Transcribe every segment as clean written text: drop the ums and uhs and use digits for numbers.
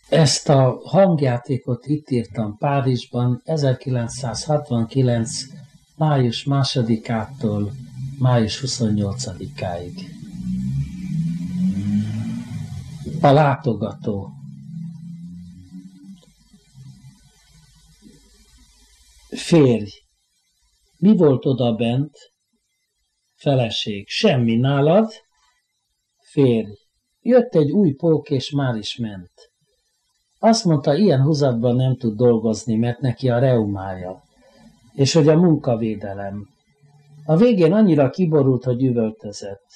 Ezt a hangjátékot itt írtam Párizsban 1969. május 2-ától május 28-áig. A látogató. Férj. Mi volt oda bent? Feleség. Semmi nálad? Férj. Jött egy új pók, és már is ment. Azt mondta, ilyen húzatban nem tud dolgozni, mert neki a reumája, és hogy a munkavédelem. A végén annyira kiborult, hogy üvöltözött.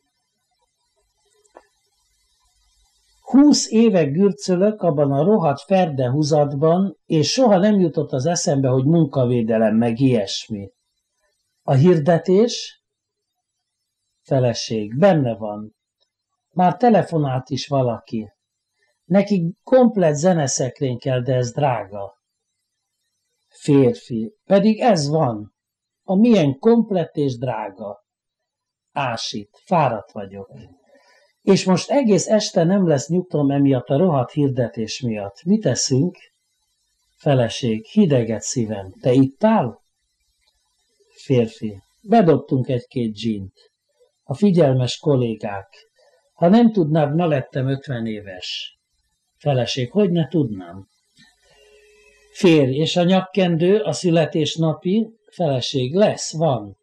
20 éve gürcölök abban a rohadt ferde húzatban, és soha nem jutott az eszembe, hogy munkavédelem, meg ilyesmi. A hirdetés? Feleség. Benne van. Már telefonált is valaki. Neki komplett zeneszekrény kell, de ez drága. Férfi. Pedig ez van. A milyen komplett és drága. Ásít. Fáradt vagyok. És most egész este nem lesz nyugtom emiatt a rohadt hirdetés miatt. Mit teszünk? Feleség. Hideget szívem. Te ittál? Férfi. Bedobtunk egy-két gint. A figyelmes kollégák. Ha nem tudnád, ma lettem 50 éves. Feleség. Hogy ne tudnám? Férj. És a nyakkendő, a születésnapi? Feleség. Lesz, van.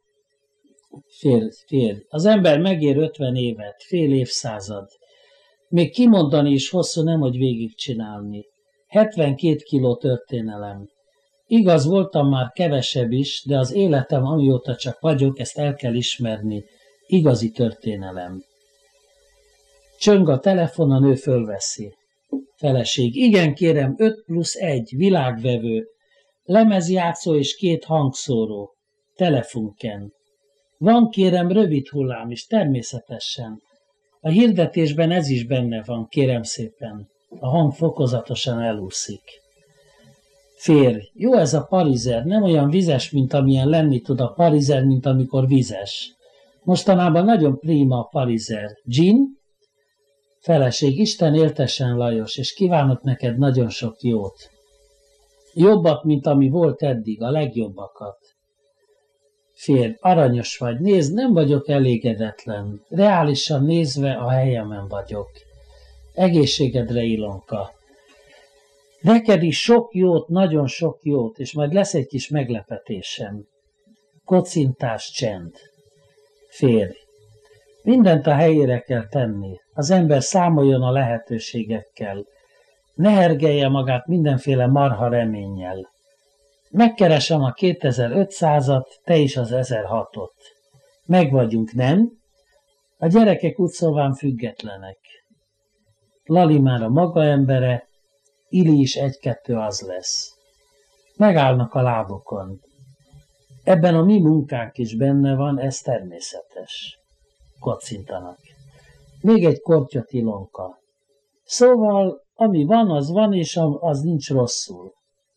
Férj. Az ember megér 50 évet, fél évszázad. Még kimondani is hosszú, nem hogy végigcsinálni. 72 kiló történelem. Igaz, voltam már kevesebb is, de az életem, amióta csak vagyok, ezt el kell ismerni. Igazi történelem. Csöng a telefon, a nő fölveszi. Feleség. Igen, kérem, 5+1, világvevő, lemezjátszó és 2 hangszóró. Telefunken. Van, kérem, rövid hullám is, természetesen. A hirdetésben ez is benne van, kérem szépen. A hang fokozatosan elúszik. Férj. Jó ez a parizer, nem olyan vizes, mint amilyen lenni tud a parizer, mint amikor vizes. Mostanában nagyon prima a parizer. Gin? Feleség. Isten éltessen, Lajos, és kívánok neked nagyon sok jót. Jobbat, mint ami volt eddig, a legjobbakat. Férj. Aranyos vagy. Nézd, nem vagyok elégedetlen. Reálisan nézve a helyemen vagyok. Egészségedre, Ilonka. Neked is sok jót, nagyon sok jót, és majd lesz egy kis meglepetésem. Kocintás, csend. Férj. Mindent a helyére kell tenni. Az ember számoljon a lehetőségekkel. Ne hergelje magát mindenféle marha reménnyel. Megkeresem a 2500-at, te is az 1006-ot. Meg vagyunk, nem? A gyerekek úgy szóván függetlenek. Lali már a maga embere, Ili is 1-2 az lesz. Megállnak a lábokon. Ebben a mi munkánk is benne van, ez természetes. Kocintanak. Még egy kortyot, Ilonka. Szóval, ami van, és az nincs rosszul.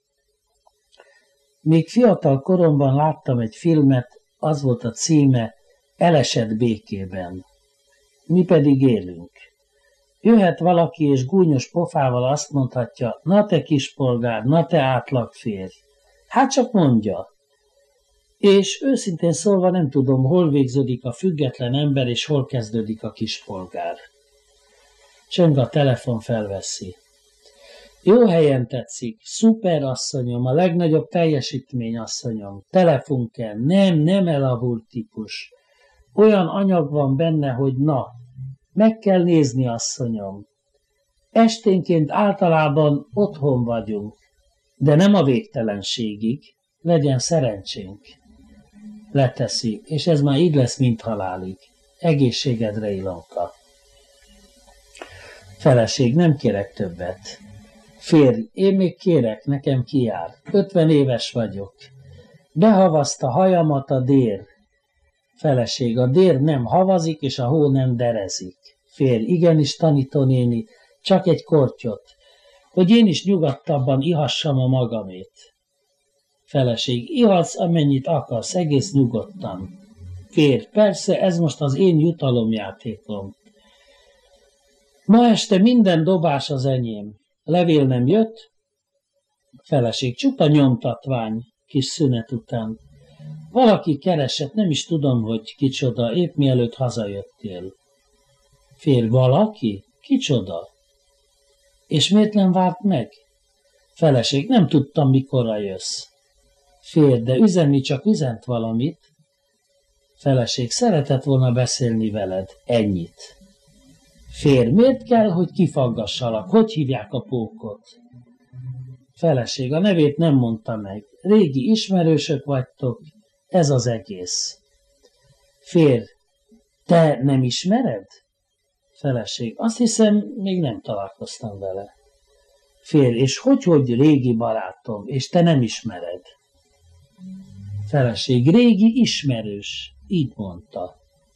Még fiatal koromban láttam egy filmet, az volt a címe, Elesett békében. Mi pedig élünk. Jöhet valaki, és gúnyos pofával azt mondhatja, na te kispolgár, na te átlagférj. Hát csak mondja. És őszintén szólva nem tudom, hol végződik a független ember, és hol kezdődik a kispolgár. Csöng a telefon, felveszi. Jó helyen tetszik, szuper asszonyom, a legnagyobb teljesítmény asszonyom, telefunken, nem elavult típus. Olyan anyag van benne, hogy na, meg kell nézni, asszonyom. Esténként általában otthon vagyunk, de nem a végtelenségig, legyen szerencsénk. Leteszi, és ez már így lesz, mint halálig. Egészségedre, Ilonka. Feleség, nem kérek többet. Férj, én még kérek, nekem kijár. 50 éves vagyok. Behavazta hajamat a dér. Feleség, a dér nem havazik, és a hó nem derezik. Férj, igenis, tanítónéni, csak egy kortyot, hogy én is nyugodtabban ihassam a magamét. Feleség, ihatsz, amennyit akarsz, egész nyugodtan. Férj, persze, ez most az én jutalomjátékom. Ma este minden dobás az enyém. Levél nem jött? Feleség, csupa nyomtatvány, kis szünet után. Valaki keresett, nem is tudom, hogy kicsoda, épp mielőtt hazajöttél. Férj, valaki? Kicsoda? És miért nem várt meg? Feleség, nem tudtam, mikorra jössz. Férj, de üzenni csak üzent valamit. Feleség, szeretett volna beszélni veled. Ennyit. Férj, miért kell, hogy kifaggassalak? Hogy hívják a pókot? Feleség, a nevét nem mondta meg. Régi ismerősök vagytok, ez az egész. Férj, te nem ismered? Feleség, azt hiszem, még nem találkoztam vele. Férj, és hogy régi barátom, és te nem ismered? Feleség, régi ismerős, így mondta.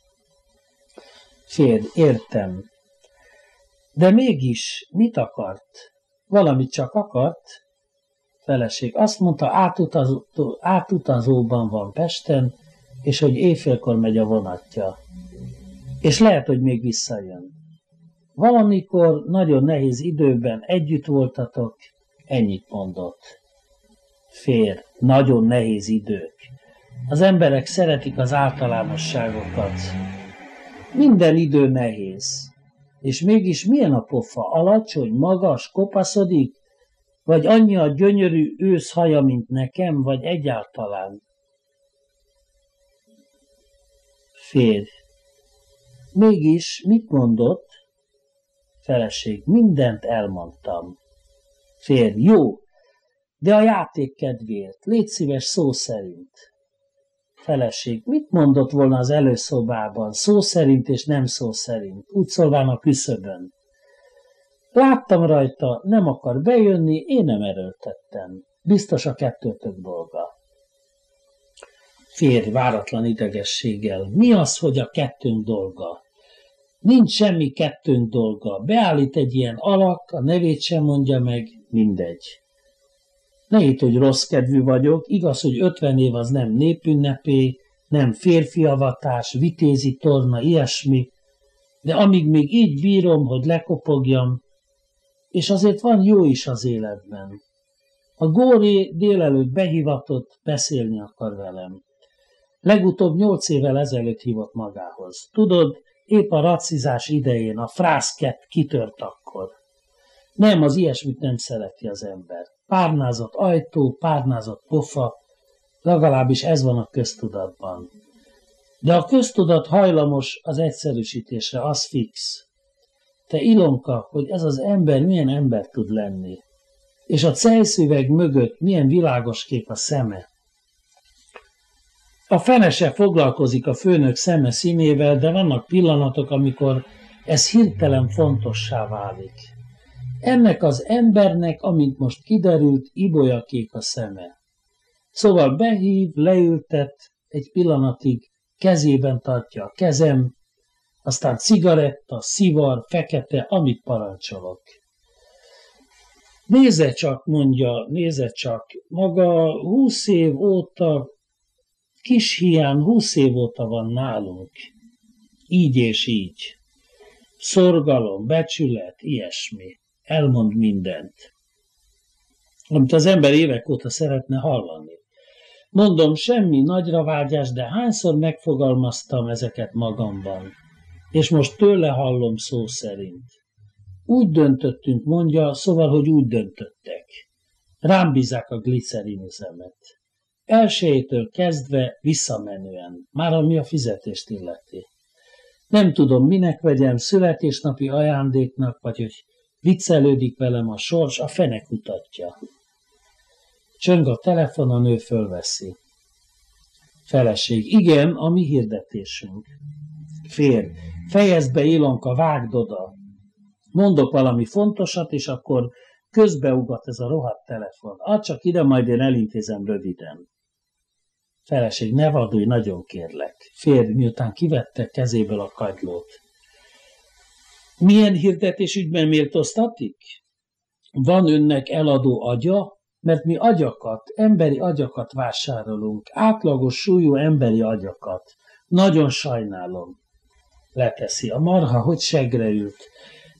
Férj, értem. De mégis mit akart? Valamit csak akart? Feleség, azt mondta, átutazóban van Pesten, és hogy éjfélkor megy a vonatja. És lehet, hogy még visszajön. Valamikor nagyon nehéz időben együtt voltatok, ennyit mondott. Férj, nagyon nehéz idők. Az emberek szeretik az általánosságokat. Minden idő nehéz. És mégis milyen a pofa? Alacsony, magas, kopaszodik? Vagy annyi a gyönyörű őszhaja, mint nekem, vagy egyáltalán? Férj, mégis mit mondott? Feleség, mindent elmondtam. Férj, jó, de a játék kedvéért, légy szíves szó szerint. Feleség, mit mondott volna az előszobában, szó szerint és nem szó szerint, úgy szólván a küszöbön? Láttam rajta, nem akar bejönni, én nem erőltettem. Biztos a kettőtök dolga. Férj, váratlan idegességgel, mi az, hogy a kettőnk dolga? Nincs semmi kettőnk dolga. Beállít egy ilyen alak, a nevét sem mondja meg, mindegy. Ne hidd, hogy rossz kedvű vagyok, igaz, hogy 50 év az nem népünnepé, nem férfiavatás, vitézi torna, ilyesmi, de amíg még így bírom, hogy lekopogjam, és azért van jó is az életben. A Góré délelőtt behívatott, beszélni akar velem. Legutóbb 8 évvel ezelőtt hívott magához. Tudod, épp a racizás idején a frászkett kitört akkor. Nem, az ilyesmit nem szereti az ember. Párnázott ajtó, párnázott pofa, legalábbis ez van a köztudatban. De a köztudat hajlamos az egyszerűsítésre, az fix. Te Ilonka, hogy ez az ember milyen ember tud lenni, és a cejszüveg mögött milyen világos kép a szeme. A fene se foglalkozik a főnök szeme színével, de vannak pillanatok, amikor ez hirtelen fontossá válik. Ennek az embernek, amint most kiderült, ibolyakék a szeme. Szóval behív, leültet, egy pillanatig kezében tartja a kezem, aztán cigaretta, szivar, fekete, amit parancsolok. Nézze csak, mondja, nézze csak, maga 20 év óta, kis hián 20 év óta van nálunk. Így és így. Szorgalom, becsület, ilyesmi. Elmond mindent. Amit az ember évek óta szeretne hallani. Mondom, semmi nagyra vágyás, de hányszor megfogalmaztam ezeket magamban. És most tőle hallom szó szerint. Úgy döntöttünk, mondja, szóval, hogy úgy döntöttek. Rám bízzák a glicerinüzemet. Elsőjétől kezdve visszamenően, már ami a fizetést illeti. Nem tudom, minek vegyem, születésnapi ajándéknak, vagy hogy viccelődik velem a sors, a fene kutatja. Csöng a telefon, a nő fölveszi. Feleség, igen, a mi hirdetésünk. Férj, fejezd be, Ilonka, vágd oda. Mondok valami fontosat, és akkor közbeugat ez a rohadt telefon. Add csak ide, majd én elintézem röviden. Feleség, ne vadulj, nagyon kérlek. Férj, miután kivette kezéből a kagylót. Milyen hirdetés ügyben méltóztatik? Van önnek eladó agya? Mert mi agyakat, emberi agyakat vásárolunk, átlagos súlyú emberi agyakat. Nagyon sajnálom. Leteszi a marha, hogy segre ült.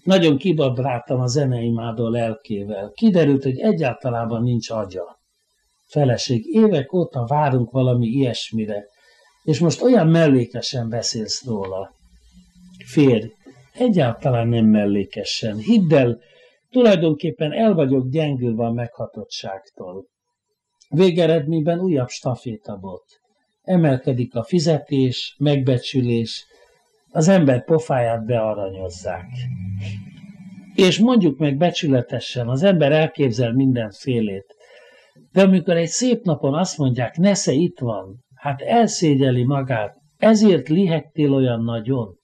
Nagyon kibabráltam a zeneimádó lelkével. Kiderült, hogy egyáltalában nincs agya. Feleség, évek óta várunk valami ilyesmire, és most olyan mellékesen beszélsz róla. Férj, egyáltalán nem mellékesen. Hidd el, tulajdonképpen el vagyok gyengülve a meghatottságtól. Végeredményben újabb stafétabot. Emelkedik a fizetés, megbecsülés, az ember pofáját bearanyozzák. És mondjuk meg becsületesen, az ember elképzel mindenfélét. De amikor egy szép napon azt mondják, nesze itt van, hát elszégyeli magát, ezért lihegtél olyan nagyon.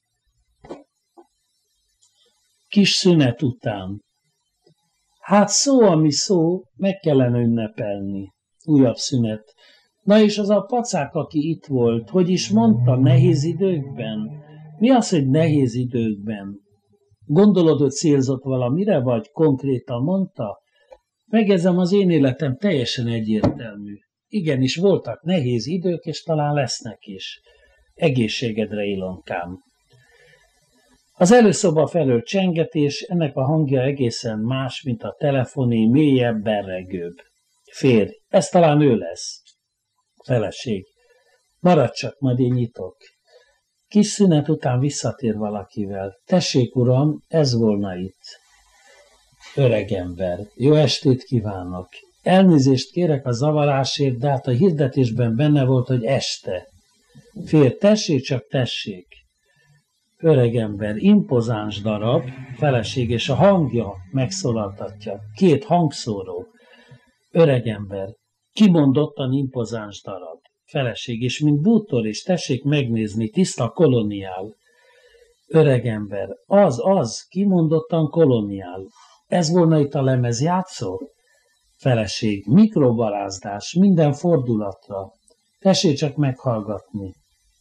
Kis szünet után. Hát szó, ami szó, meg kellene ünnepelni. Újabb szünet. Na és az a pacák, aki itt volt, hogy is mondta, nehéz időkben? Mi az, hogy nehéz időkben? Gondolod, hogy célzott valamire, vagy konkrétan mondta? Megjegyzem, az én életem teljesen egyértelmű. Igenis voltak nehéz idők, és talán lesznek is. Egészségedre, Ilonkám. Az előszoba felől csengetés, ennek a hangja egészen más, mint a telefoné, mélyebb, berregőbb. Férj, ez talán ő lesz. Feleség. Maradj csak, majd én nyitok. Kis szünet után visszatér valakivel. Tessék, uram, ez volna itt. Öregember, jó estét kívánok. Elnézést kérek a zavarásért, de hát a hirdetésben benne volt, hogy este. Férj, tessék, csak tessék. Öregember, impozáns darab, feleség, és a hangja megszólaltatja. 2 hangszóró. Öregember, kimondottan impozáns darab. Feleség, és mint bútor is, tessék megnézni, tiszta koloniál. Öregember, az, kimondottan koloniál. Ez volna itt a lemezjátszó? Feleség, mikrobarázdás, minden fordulatra. Tessék csak meghallgatni.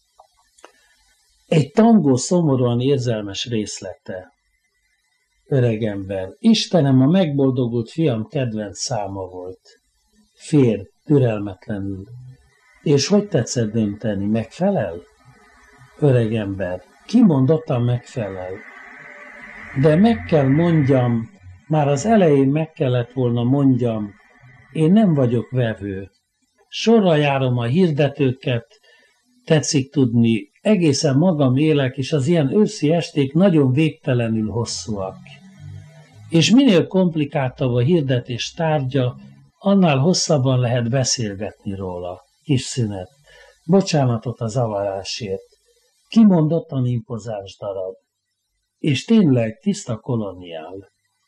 Egy tangó szomorúan érzelmes részlete. Öregember, Istenem, a megboldogult fiam kedvenc száma volt. Férj, türelmetlenül. És hogy tetszett dönteni? Megfelel? Öregember, kimondottan megfelel. De meg kell mondjam, már az elején meg kellett volna mondjam, én nem vagyok vevő. Sorra járom a hirdetőket, tetszik tudni, egészen magam élek, és az ilyen őszi esték nagyon végtelenül hosszúak. És minél komplikáltabb a hirdetés tárgya, annál hosszabban lehet beszélgetni róla. Kis szünet. Bocsánatot a zavarásért. Kimondottan impozáns darab. És tényleg tiszta koloniál.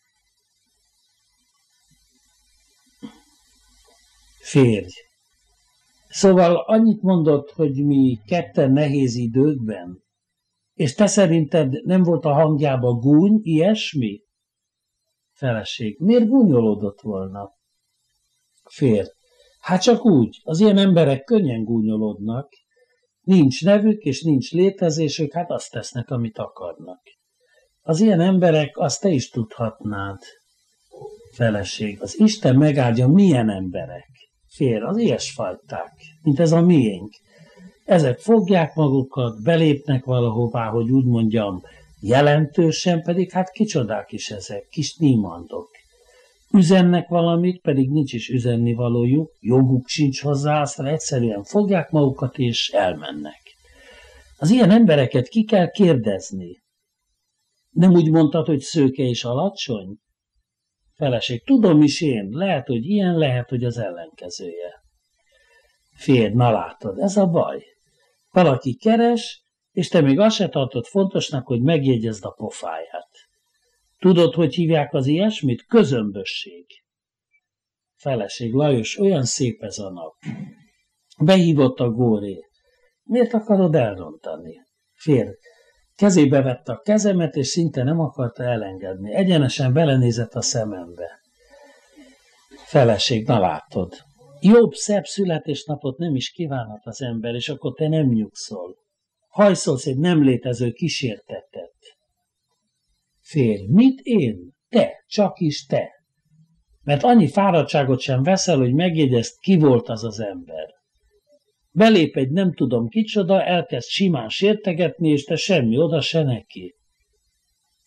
Férj. Szóval annyit mondott, hogy mi ketten nehéz időkben? És te szerinted nem volt a hangjában gúny, ilyesmi? Feleség. Miért gúnyolódott volna? Férj. Hát csak úgy, az ilyen emberek könnyen gúnyolódnak. Nincs nevük és nincs létezésük, hát azt tesznek, amit akarnak. Az ilyen emberek, azt te is tudhatnád. Feleség. Az Isten megáldja, milyen emberek. Férj, az ilyesfajták, mint ez a miénk. Ezek fogják magukat, belépnek valahová, hogy úgy mondjam, jelentősen, pedig hát kicsodák is ezek, kis nímandok. Üzennek valamit, pedig nincs is üzennivalójuk, joguk sincs hozzá, aztán egyszerűen fogják magukat és elmennek. Az ilyen embereket ki kell kérdezni. Nem úgy mondtad, hogy szőke és alacsony? Feleség, tudom is én, lehet, hogy ilyen, lehet, hogy az ellenkezője. Férj, na látod, ez a baj. Valaki keres, és te még azt se tartod fontosnak, hogy megjegyezd a pofáját. Tudod, hogy hívják az ilyesmit? Közömbösség. Feleség, Lajos, olyan szép ez a nap. Behívott a góré. Miért akarod elrontani? Férj, kezébe vette a kezemet, és szinte nem akarta elengedni. Egyenesen belenézett a szemembe. Feleség, na látod. Jobb, szebb születésnapot nem is kívánhat az ember, és akkor te nem nyugszol. Hajszolsz egy nem létező kísértetet. Férj, mit én? Te, csak is te. Mert annyi fáradtságot sem veszel, hogy megjegyezd, ki volt az az ember. Belép egy nem tudom kicsoda, elkezd simán sértegetni, és te semmi oda se neki.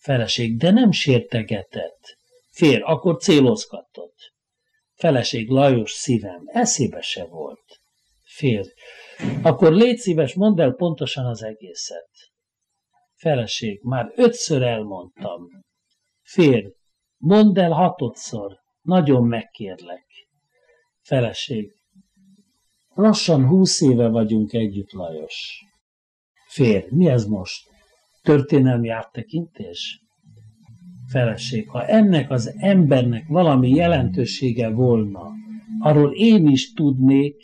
Feleség, de nem sértegetett. Férj, akkor célozgatott. Feleség, Lajos szívem, eszébe se volt. Férj, akkor légy szíves, mondd el pontosan az egészet. Feleség, már 5-ször elmondtam. Férj, mondd el 6-szor, nagyon megkérlek. Feleség, lassan 20 éve vagyunk együtt, Lajos. Férj, mi ez most? Történelmi áttekintés? Feleség, ha ennek az embernek valami jelentősége volna, arról én is tudnék.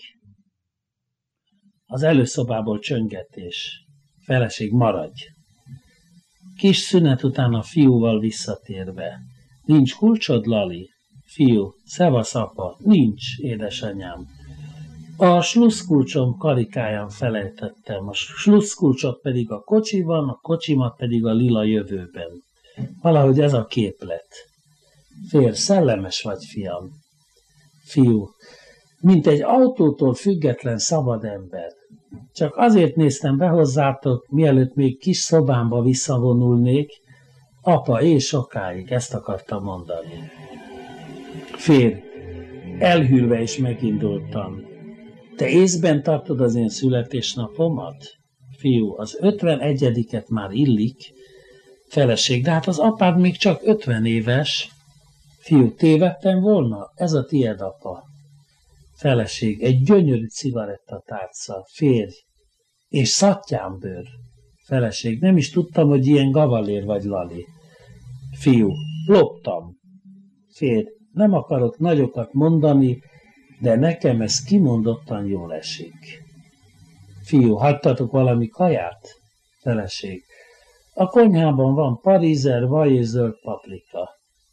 Az előszobából csöngetés. Feleség, maradj. Kis szünet után a fiúval visszatérve. Nincs kulcsod, Lali? Fiú, szevasz apa. Nincs, édesanyám. A slusszkulcsom karikáján felejtettem, a slusszkulcsot pedig a kocsiban, a kocsimat pedig a lila jövőben. Valahogy ez a képlet. Férj, szellemes vagy, fiam. Fiú, mint egy autótól független szabad ember. Csak azért néztem be hozzátok, mielőtt még kis szobámba visszavonulnék. Apa, én sokáig, ezt akartam mondani. Férj, elhűlve is megindultam. Te észben tartod az én születésnapomat? Fiú, az 51-et már illik. Feleség, de hát az apád még csak 50 éves. Fiú, tévedtem volna? Ez a tied, apa. Feleség, egy gyönyörű cigarettatárca. Férj, és szattyánbőr. Feleség, nem is tudtam, hogy ilyen gavalér vagy, Lali. Fiú, loptam. Férj, nem akarok nagyokat mondani, de nekem ez kimondottan jól esik. Fiú, hagytatok valami kaját? Feleség, a konyhában van parízer, vaj és zöld paprika.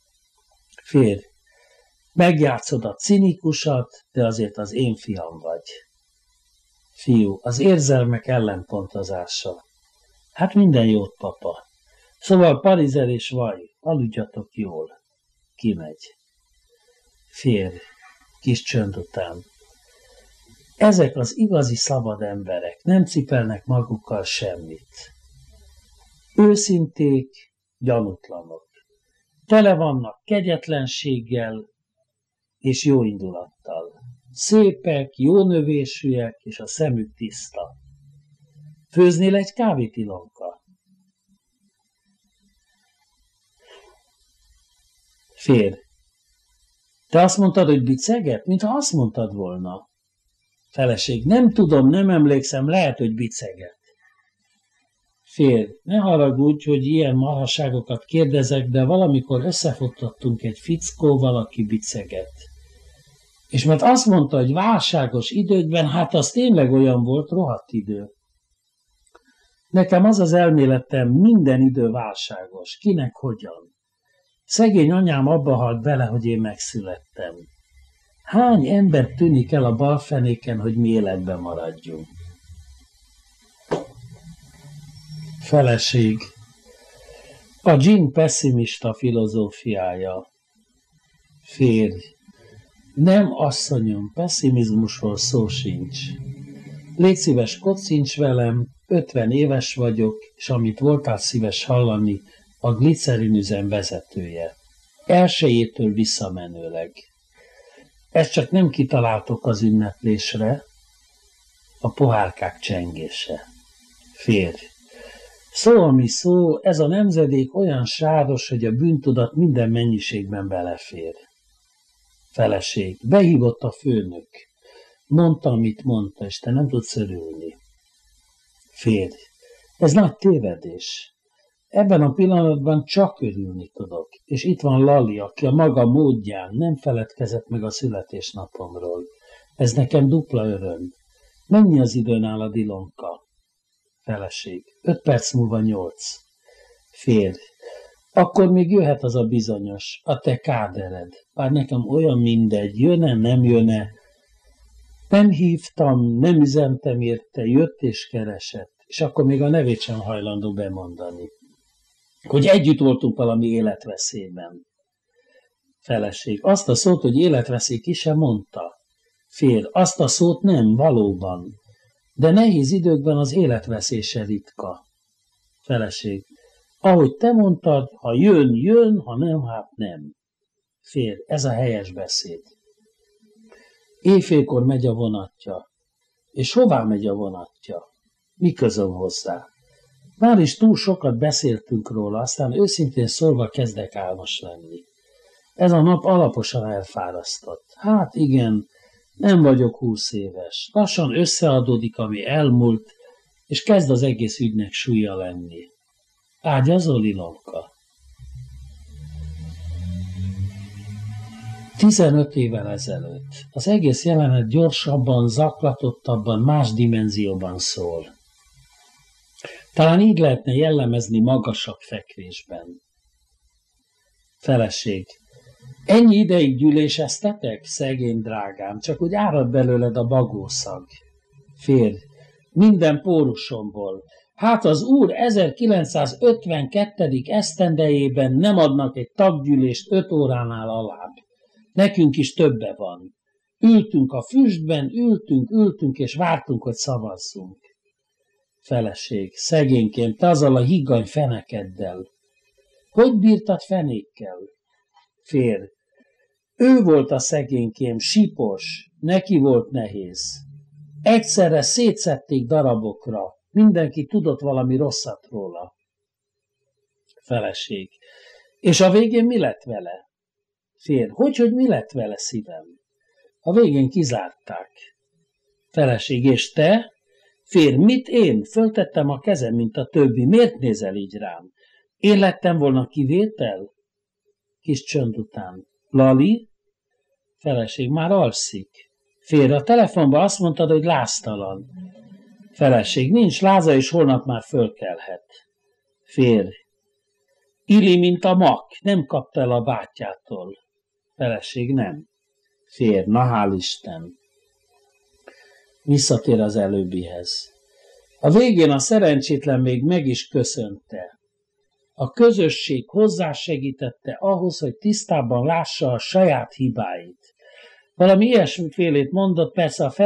Férj, megjátszod a cinikusat, de azért az én fiam vagy. Fiú, az érzelmek ellenpontozása. Hát minden jót, papa. Szóval parízer és vaj, aludjatok jól. Kimegy. Férj, kis csönd után. Ezek az igazi szabad emberek nem cipelnek magukkal semmit. Őszinték, gyanútlanok. Tele vannak kegyetlenséggel és jó indulattal. Szépek, jó növésűek, és a szemük tiszta. Főznél egy kávét, Ilonka? Férj, te azt mondtad, hogy biceget? Mintha azt mondtad volna. Feleség, nem tudom, nem emlékszem, lehet, hogy biceget. Férj, ne haragudj, hogy ilyen marhaságokat kérdezek, de valamikor összefogtattunk egy fickóval, aki biceget. És mert azt mondta, hogy válságos időkben, hát az tényleg olyan volt, rohadt idő. Nekem az az elméletem, minden idő válságos, kinek hogyan. Szegény anyám abba halt bele, hogy én megszülettem. Hány ember tűnik el a balfenéken, hogy mi életben maradjunk? Feleség. A dzsin pessimista filozófiája. Férj. Nem, asszonyom, pessimizmusról szó sincs. Légy szíves, kocincs velem, 50 éves vagyok, és amit voltál szíves hallani, a glicerinüzem vezetője. Elsőjétől visszamenőleg. Ezt csak nem kitaláltok az ünneplésre, a pohárkák csengése. Férj. Szó, ami szó, ez a nemzedék olyan sáros, hogy a bűntudat minden mennyiségben belefér. Feleség. Behívott a főnök. Mondta, amit mondta, és te nem tudsz örülni. Férj. Ez nagy tévedés. Ebben a pillanatban csak örülni tudok, és itt van Lali, aki a maga módján nem feledkezett meg a születésnapomról. Ez nekem dupla öröm. Mennyi az idő nálad, Ilonka? Feleség. 5 perc múlva 8. Férj. Akkor még jöhet az a bizonyos, a te kádered. Bár nekem olyan mindegy, jön-e, nem jön-e. Nem hívtam, nem üzentem érte, jött és keresett, és akkor még a nevét sem hajlandó bemondani. Hogy együtt voltunk valami életveszélyben. Feleség. Azt a szót, hogy életveszély, ki sem mondta. Férj. Azt a szót nem, valóban. De nehéz időkben az életveszély se ritka. Feleség. Ahogy te mondtad, ha jön, jön, ha nem, hát nem. Férj, ez a helyes beszéd. Éjfélkor megy a vonatja. És hová megy a vonatja? Mi közöm hozzá? Már is túl sokat beszéltünk róla, aztán őszintén szólva kezdek álmos lenni. Ez a nap alaposan elfárasztott. Hát igen, nem vagyok 20 éves. Lassan összeadódik, ami elmúlt, és kezd az egész ügynek súlya lenni. Ágyazol, Ilonka? 15 évvel ezelőtt. Az egész jelenet gyorsabban, zaklatottabban, más dimenzióban szól. Talán így lehetne jellemezni magasabb fekvésben. Feleség. Ennyi ideig gyűléseztetek, szegény drágám, csak úgy árad belőled a bagószag. Férj, minden pórusomból. Hát az úr 1952. esztendejében nem adnak egy taggyűlést 5 óránál alább. Nekünk is többe van. Ültünk a füstben, ültünk, és vártunk, hogy szavazzunk. Feleség, szegénykém, te azzal a higany fenekeddel. Hogy bírtad fenékkel? Férj, ő volt a szegénykém, sipos, neki volt nehéz. Egyszerre szétszették darabokra, mindenki tudott valami rosszat róla. Feleség, és a végén mi lett vele? Férj, hogy mi lett vele, szívem? A végén kizárták. Feleség, és te? Férj, mit én? Föltettem a kezem, mint a többi. Miért nézel így rám? Én lettem volna kivétel? Kis csönd után. Lali? Feleség, már alszik. Férj, a telefonban azt mondtad, hogy láztalan. Feleség, nincs láza, és holnap már fölkelhet. Férj, Ili, mint a mak, nem kapta el a bátyjától. Feleség, nem. Férj, na hál' Isten. Visszatér az előbbihez. A végén a szerencsétlen még meg is köszönte. A közösség hozzásegítette ahhoz, hogy tisztában lássa a saját hibáit. Valami ilyesmifélét mondott, persze a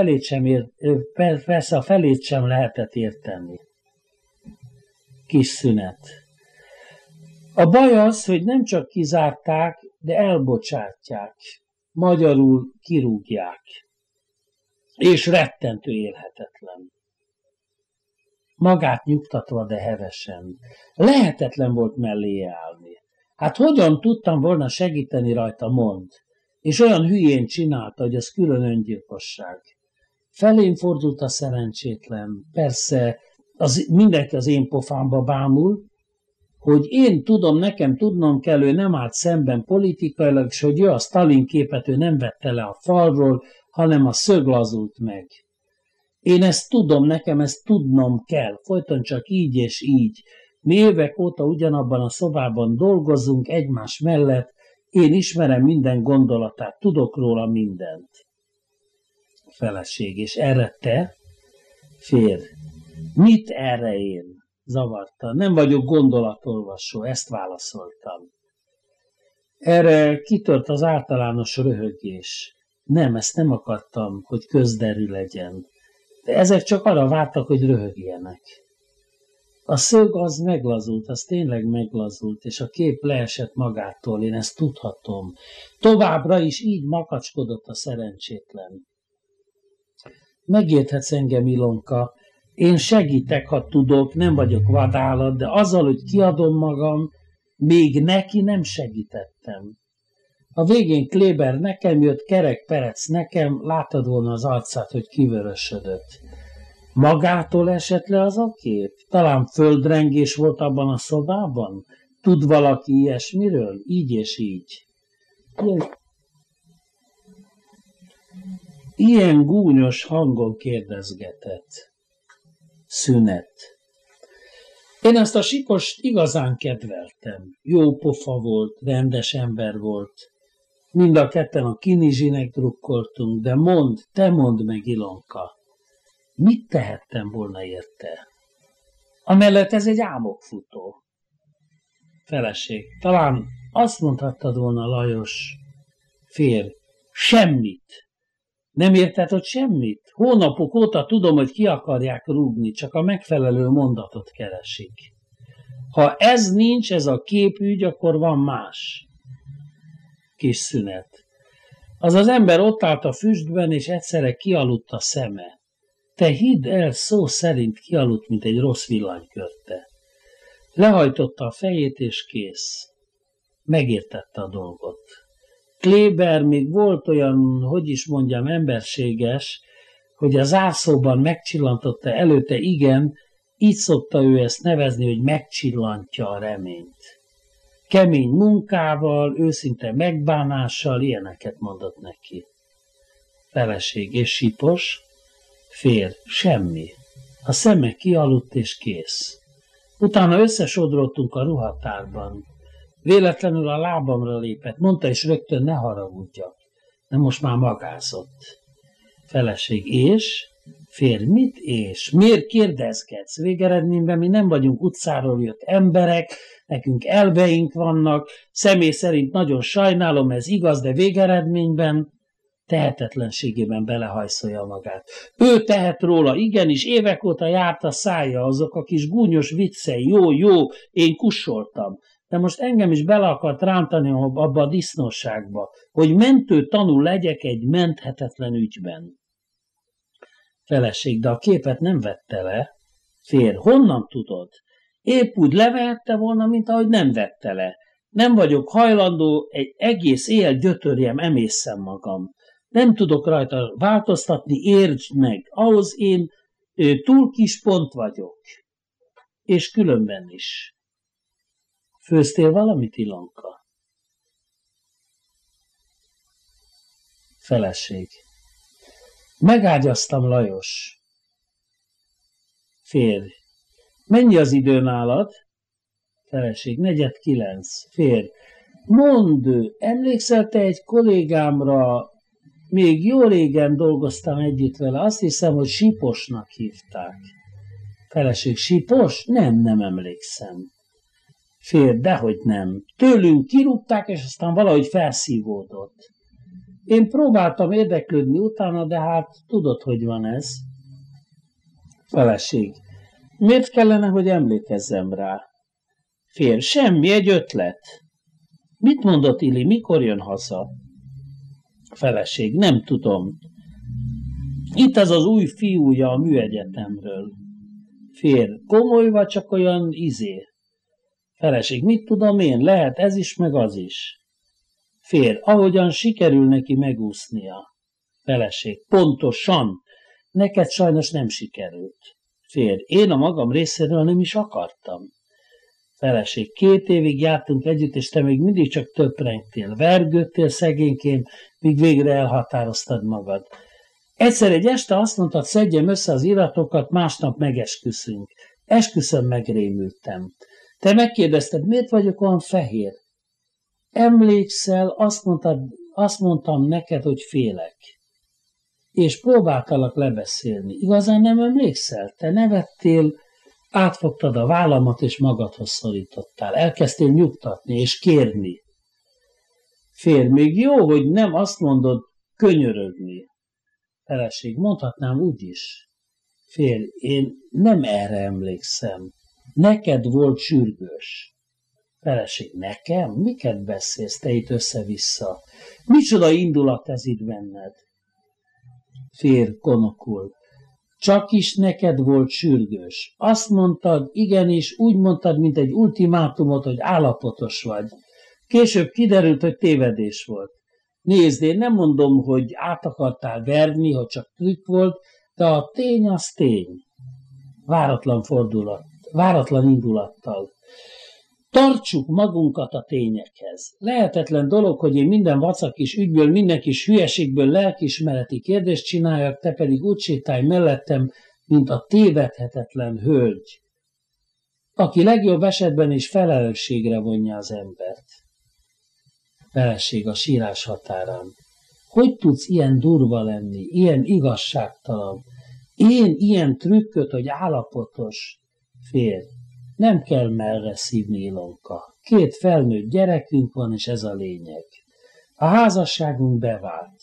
felét sem lehetett érteni. Kis szünet. A baj az, hogy nem csak kizárták, de elbocsátják. Magyarul kirúgják. És rettentő élhetetlen. Magát nyugtatva, de hevesen. Lehetetlen volt melléje állni. Hát hogyan tudtam volna segíteni rajta, mond? És olyan hülyén csinálta, hogy az külön öngyilkosság. Felém fordult a szerencsétlen. Persze, mindenki az én pofámba bámul, hogy én tudom, nekem tudnom kell, ő nem állt szemben politikailag, és hogy ő a Stalin képet ő nem vette le a falról, hanem a szög lazult meg. Én ezt tudom, nekem ezt tudnom kell, folyton csak így és így. Mi évek óta ugyanabban a szobában dolgozunk egymás mellett, én ismerem minden gondolatát, tudok róla mindent. Feleség, és erre te? Férj, mit erre én? Zavarta. Nem vagyok gondolatolvasó, ezt válaszoltam. Erre kitört az általános röhögés. Nem, ezt nem akartam, hogy közderű legyen. De ezek csak arra vártak, hogy röhögjenek. A szög az meglazult, az tényleg meglazult, és a kép leesett magától, én ezt tudhatom. Továbbra is így makacskodott a szerencsétlen. Megérthetsz engem, Ilonka, én segítek, ha tudok, nem vagyok vadállat, de azzal, hogy kiadom magam, még neki nem segítettem. A végén Kléber nekem jött, Kerek Perec nekem, láttad volna az arcát, hogy kivörösödött. Magától esett le az a kép? Talán földrengés volt abban a szobában? Tud valaki ilyesmiről? Így és így. Ilyen gúnyos hangon kérdezgetett. Szünet. Én ezt a Sipost igazán kedveltem. Jó pofa volt, rendes ember volt. Mind a ketten a Kinizsinek drukkoltunk, de te mondd meg, Ilonka, mit tehettem volna érte? Amellett ez egy álmokfutó. Feleség. Talán azt mondhattad volna, Lajos, férj, semmit. Nem érted, hogy semmit? Hónapok óta tudom, hogy ki akarják rúgni, csak a megfelelő mondatot keresik. Ha ez nincs, ez a képügy, akkor van más. Kis szünet. Az az ember ott állt a füstben, és egyszerre kialudt a szeme. Te hidd el, szó szerint kialudt, mint egy rossz villanykörte. Lehajtotta a fejét, és kész. Megértette a dolgot. Kléber még volt olyan, hogy is mondjam, emberséges, hogy a zárszóban megcsillantotta előtte, igen, így szokta ő ezt nevezni, hogy megcsillantja a reményt. Kemény munkával, őszinte megbánással ilyeneket mondott neki. Feleség és sipos, férj, semmi. A szeme kialudt és kész. Utána összesodrottunk a ruhatárban. Véletlenül a lábamra lépett, mondta, és rögtön ne haragudjak. De most már magázott. Feleség, és? Férj, mit és? Miért kérdezkedsz? Végeredményben mi nem vagyunk utcáról jött emberek, nekünk elveink vannak, személy szerint nagyon sajnálom, ez igaz, de végeredményben tehetetlenségében belehajszolja magát. Ő tehet róla, igenis, évek óta járt a szája, azok a kis gúnyos viccei, jó, én kussoltam. De most engem is bele akart rántani abba a disznóságba, hogy mentő tanul legyek egy menthetetlen ügyben. Feleség, de a képet nem vette le. Férj, honnan tudod? Épp úgy levehette volna, mint ahogy nem vette le. Nem vagyok hajlandó, egy egész éjjel gyötörjem, emészszem magam. Nem tudok rajta változtatni, értsd meg. Ahhoz én túl kis pont vagyok. És különben is. Főztél valamit, Ilonka? Feleség. Megágyaztam, Lajos. Férj. Mennyi az idő nálad? Feleség. 8:45. Férj. Mondd, emlékszel te egy kollégámra, még jó régen dolgoztam együtt vele, azt hiszem, hogy Siposnak hívták. Feleség. Sipos? Nem emlékszem. Férj, dehogy nem. Tőlünk kirúgták, és aztán valahogy felszívódott. Én próbáltam érdeklődni utána, de hát tudod, hogy van ez. Feleség. Miért kellene, hogy emlékezzem rá? Férj, semmi, egy ötlet. Mit mondott Ili, mikor jön haza? Feleség, nem tudom. Itt ez az új fiúja a műegyetemről. Férj, komoly vagy csak olyan izé? Feleség, mit tudom én, lehet ez is, meg az is. Férj, ahogyan sikerül neki megúsznia. Feleség, pontosan, neked sajnos nem sikerült. Férj, én a magam részéről nem is akartam. Feleség, 2 évig jártunk együtt, és te még mindig csak töprengtél, vergődtél szegényként, míg végre elhatároztad magad. Egyszer egy este azt mondtad, szedjem össze az iratokat, másnap megesküszünk. Esküszöm, megrémültem. Te megkérdezted, miért vagyok olyan fehér? Emlékszel, azt mondtam neked, hogy félek. És próbáltalak lebeszélni. Igazán nem emlékszel? Te nevettél, átfogtad a vállamat, és magadhoz szorítottál. Elkezdtél nyugtatni és kérni. Férj, még jó, hogy nem azt mondod, könyörögni. Feleség, mondhatnám úgy is. Férj, én nem erre emlékszem. Neked volt sürgős. Feleség, nekem? Miket beszélsz te itt össze-vissza? Micsoda indulat ez itt benned? Férj, konokul. Csak is neked volt sürgős. Azt mondtad, igenis, úgy mondtad, mint egy ultimátumot, hogy állapotos vagy. Később kiderült, hogy tévedés volt. Nézd, én nem mondom, hogy át akartál verni, hogy csak trükk volt, de a tény az tény. Váratlan indulattal. Tartsuk magunkat a tényekhez. Lehetetlen dolog, hogy én minden vacak kis ügyből, minden kis hülyeségből lelkiismereti kérdést csináljak, te pedig úgy sétálj mellettem, mint a tévedhetetlen hölgy, aki legjobb esetben is felelősségre vonja az embert. Feleség a sírás határán. Hogy tudsz ilyen durva lenni, ilyen igazságtalan? Én ilyen trükköt, hogy állapotos? Férj, nem kell merre szívni, Ilonka. 2 felnőtt gyerekünk van, és ez a lényeg. A házasságunk bevált.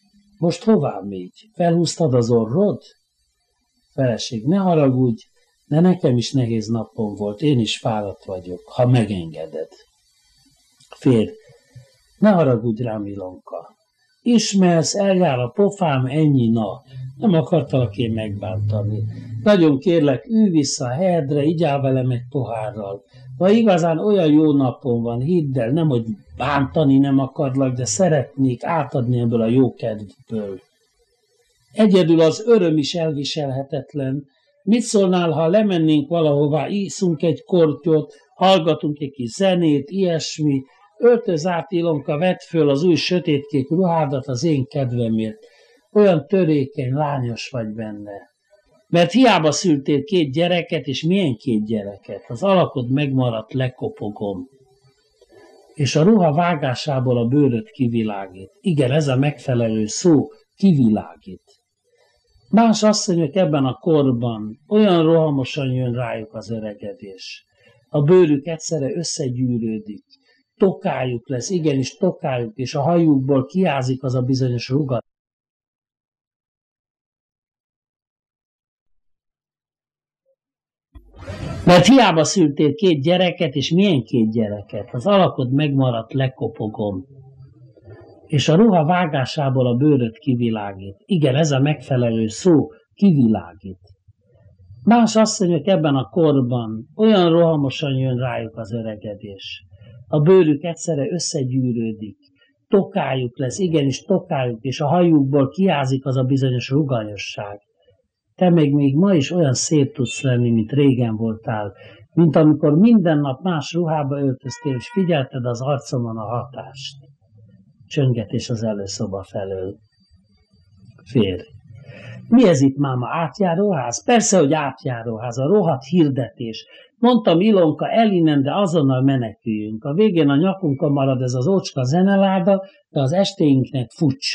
Most hová még? Felhúztad az orrod? Feleség, ne haragudj, De nekem is nehéz napom volt, én is fáradt vagyok, ha megengeded. Férj, ne haragudj rám, Ilonka. Ismersz, eljár a pofám, ennyi, na. Nem akartalak én megbántani. Nagyon kérlek, ülj vissza a helyedre, igyál velem egy pohárral. Ha igazán olyan jó napom van, hidd el, nem, hogy bántani nem akarlak, de szeretnék átadni ebből a jó kedvből. Egyedül az öröm is elviselhetetlen. Mit szólnál, ha lemennénk valahová, iszunk egy kortyot, hallgatunk egy kis zenét, ilyesmi. Öltöz át, Ilonka, vedd föl az új sötétkék ruhádat az én kedvemért. Olyan törékeny, lányos vagy benne. Mert hiába szültél 2 gyereket, és milyen 2 gyereket? Az alakod megmaradt, lekopogom. És a ruha vágásából a bőröd kivilágít. Igen, ez a megfelelő szó, kivilágít. Más asszonyok ebben a korban olyan rohamosan jön rájuk az öregedés. A bőrük egyszerre összegyűrődik. Tokájuk lesz, igenis tokájuk, és a hajukból kiázik az a bizonyos rugat. Mert hiába szültél 2 gyereket, és milyen 2 gyereket? Az alakod megmaradt, lekopogom. És a ruha vágásából a bőröd kivilágít. Igen, ez a megfelelő szó, kivilágít. Más asszonyok ebben a korban olyan rohamosan jön rájuk az öregedés. A bőrük egyszerre összegyűrődik. Tokájuk lesz, igenis tokájuk, és a hajukból kiázik az a bizonyos ruganyosság. Te még ma is olyan szép tudsz lenni, mint régen voltál, mint amikor minden nap más ruhába öltöztél, és figyelted az arcomon a hatást. Csöngetés az előszoba felől. Férj. Mi ez itt, máma, átjáróház? Persze, hogy átjáróház, a rohadt hirdetés. Mondtam, Ilonka, el innen, de azonnal meneküljünk. A végén a nyakunkon marad ez az ócska zeneláda, de az estéinknek fucs.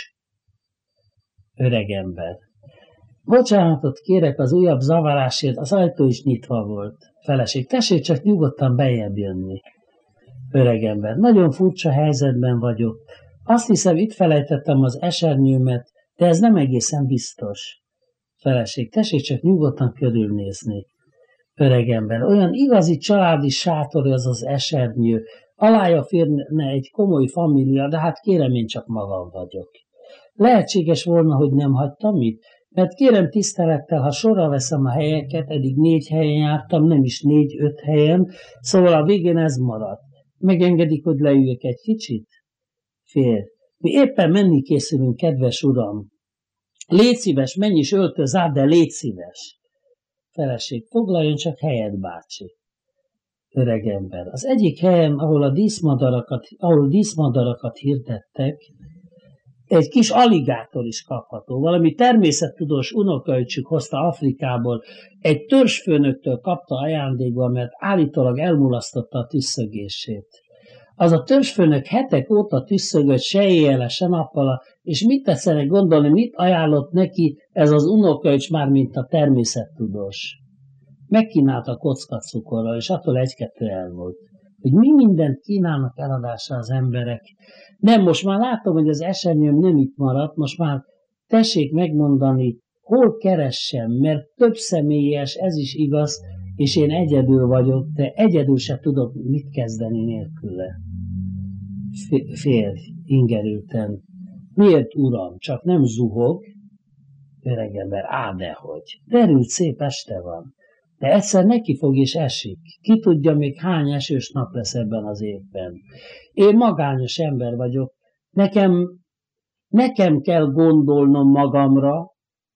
Öregember. Bocsánatot kérek az újabb zavarásért, az ajtó is nyitva volt. Feleség, tessék csak nyugodtan bejebb jönni. Öregember. Nagyon furcsa helyzetben vagyok. Azt hiszem, itt felejtettem az esernyőmet, de ez nem egészen biztos. Feleség, tessék csak nyugodtan körülnézni. Öregember, olyan igazi családi sátor ez az esernyő. Alája férne egy komoly família, de hát kérem, én csak magam vagyok. Lehetséges volna, hogy nem hagytam itt? Mert kérem tisztelettel, ha sorra veszem a helyeket, eddig 4 helyen jártam, nem is 4-5 helyen, szóval a végén ez maradt. Megengedik, hogy leüljek egy kicsit? Férj, mi éppen menni készülünk, kedves uram. Légy szíves, menj is öltöz át, de légy szíves. Feleség, foglaljon csak helyet, bácsi. Öregember, az egyik helyen, ahol díszmadarakat hirdettek, egy kis aligátor is kapható. Valami természettudós unokaöccsük hozta Afrikából, egy törzsfőnöktől kapta ajándékba, mert állítólag elmulasztotta a tüsszögését. Az a törzsfőnök hetek óta tüsszögött se éjjel, se nappala, és mit tetszenek gondolni, mit ajánlott neki ez az unokaöcs, már mint a természettudós. Megkínálta kockacukorral, és attól 1-2 elmúlt. Hogy mi mindent kínálnak eladásra az emberek. Nem, most már látom, hogy az esernyőm nem itt maradt, most már tessék megmondani, hol keressem, mert több személyes, ez is igaz, és én egyedül vagyok, de egyedül se tudok mit kezdeni nélküle. Férj, ingerülten. Miért, uram, csak nem zuhog? Öregember, dehogy. Derült szép este van. De egyszer neki fog és esik. Ki tudja még hány esős nap lesz ebben az évben. Én magányos ember vagyok. Nekem kell gondolnom magamra.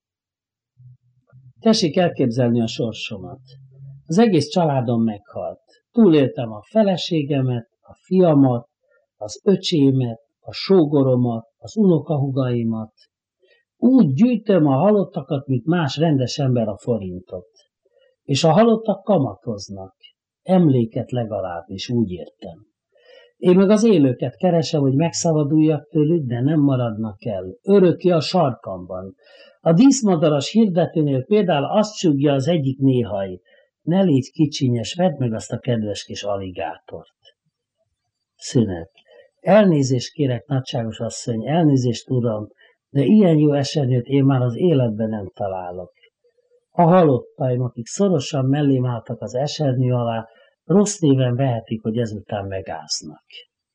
Tessék elképzelni a sorsomat. Az egész családom meghalt. Túléltem a feleségemet, a fiamat, az öcsémet, a sógoromat, az unokahúgaimat. Úgy gyűjtöm a halottakat, mint más rendes ember a forintot. És a halottak kamatoznak. Emléket legalábbis, úgy értem. Én meg az élőket keresem, hogy megszabaduljak tőlük, de nem maradnak el. Örökké a sarkamban. A díszmadaras hirdetőnél például azt csúgja az egyik néhaj. Ne légy kicsinyes, vedd meg azt a kedves kis aligátort. Szünet. Elnézést kérek, nagyságos asszony, elnézést, uram, de ilyen jó esernyőt én már az életben nem találok. A halottaim, akik szorosan mellém álltak az esernyő alá, rossz néven vehetik, hogy ezután megáznak.